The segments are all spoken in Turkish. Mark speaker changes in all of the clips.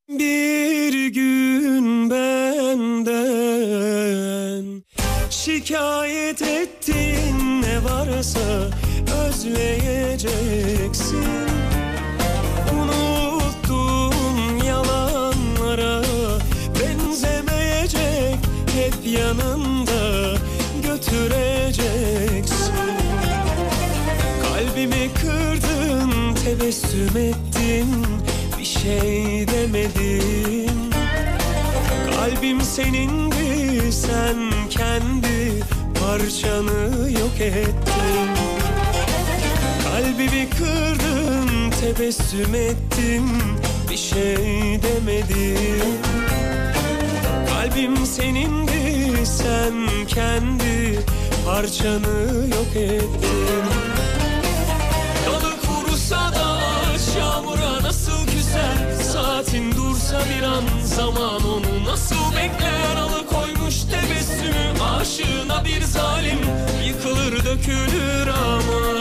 Speaker 1: Bir gün benden şikayet ettin, ne varsa özleyeceksin. Unuttum yalanlara benzemeyecek, hep yanında götüreceksin. Kalbimi kırdın, tebessüm ettin, bir şey demedin. Kalbim senindi, sen kendi parçanı yok ettin. Kalbimi kırdın, tebessüm ettin, bir şey demedin. Kalbim senindi, sen kendi parçanı yok ettin. Dalı kurusa da ağaç yağmura nasıl küser? Saatin dursa bir an, zaman onu nasıl bekler? Alıkoymuş tebessümü aşığına bir zalim, yıkılır dökülür ama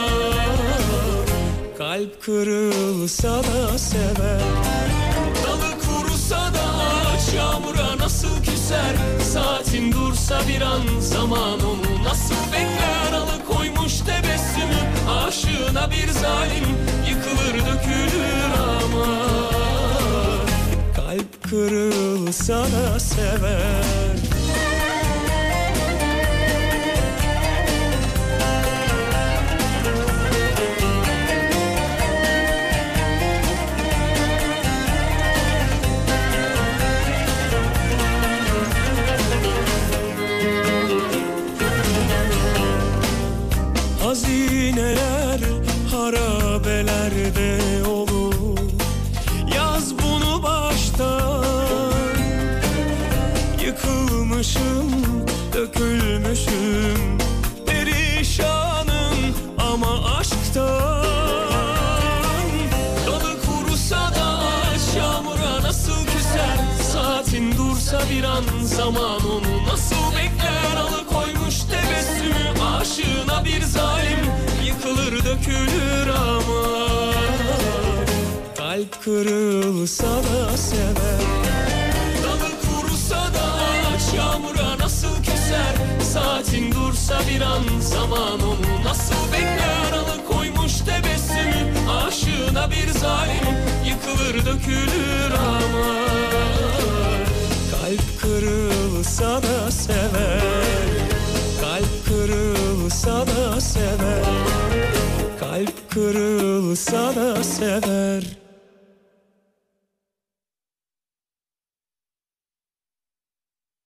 Speaker 1: kalp kırılsa da sever. Dalı kurusa da ağaç yağmura nasıl küser? Saatin dursa bir an, zaman onu nasıl bekler? Alıkoymuş tebessümü aşığına bir zalim, yıkılır dökülür ama kalp kırılsa da sever. Hazineler harabelerde olur, yaz bunu baştan. Yıkılmışım, dökülmüşüm, perişanım ama aşktan. Dalı kurusa da ağaç yağmura nasıl küser? Saatin dursa bir an, zaman onu nasıl bekler? Alıkoymuş tebessümü aşığına bir zalim, yıkılır dökülür ama kalp kırılsa da sever. Dalı kurusa da ağaç yağmura nasıl küser? Saatin dursa bir an, zaman onu nasıl bekler? Alıkoymuş tebessümü aşığına bir zalim, yıkılır dökülür ama kalp kırılsa da sever. Kalp kırılsa da sever. Kalp kırılsa da sever.